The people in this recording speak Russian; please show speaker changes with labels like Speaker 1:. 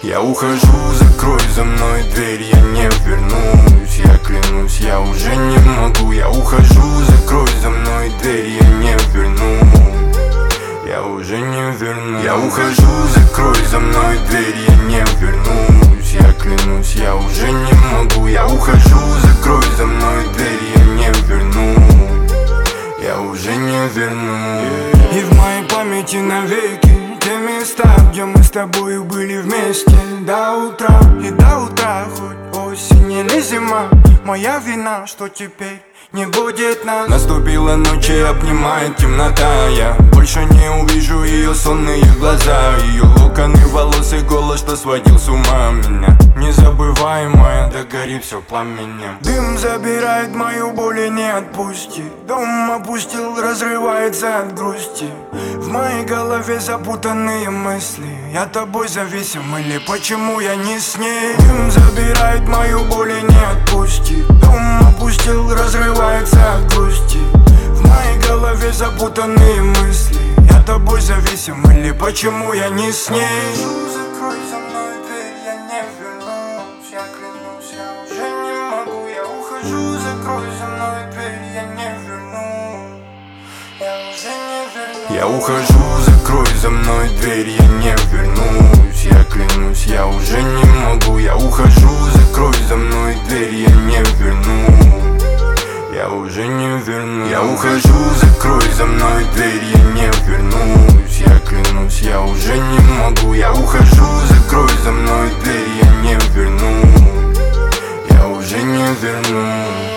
Speaker 1: Я ухожу, закрой за мной дверь, я не вернусь. Я клянусь, я уже не могу. Я ухожу, закрой за мной дверь, я не вернусь. Я уже не вернусь. Я ухожу, закрой за мной дверь, я не вернусь. Я клянусь, я уже не могу. Я ухожу, закрой за мной дверь, я не вернусь. Я уже не вернусь.
Speaker 2: И в моей памяти навеки те места, где мы с тобой были вместе. До утра, и до утра, хоть осень или зима. Моя вина, что теперь не будет нас.
Speaker 1: Наступила ночь и обнимает темнота. Я больше не увижу ее сонные глаза, ее локоны волос и голос, что сводил с ума меня. Незабываемая, догори все пламенем.
Speaker 2: Дым забирает мою боль и не отпустит. Дом опустил, разрывается от грусти. В моей голове запутанные мысли. Я тобой зависим или почему я не с ней? Дым забирает мою боль и не отпустит. Дом опустил, разрывается от грусти. В моей голове запутанные мысли. Я тобой зависим или почему я не с ней?
Speaker 1: Закрой за мной дверь, я не вернусь. Я клянусь, я уже не могу. Я ухожу, закрой за мной дверь, я не вернусь. Я уже не вернусь. Я ухожу, закрой за мной дверь, я не вернусь. Я клянусь, я уже не могу. Я ухожу, закрой за мной дверь, я не вернусь. Я уже не вернусь. Я ухожу, закрой за мной дверь, я не вернусь. Я клянусь, я уже не могу. Я ухожу, закрой за мной дверь, я не вернусь. Я уже не вернусь.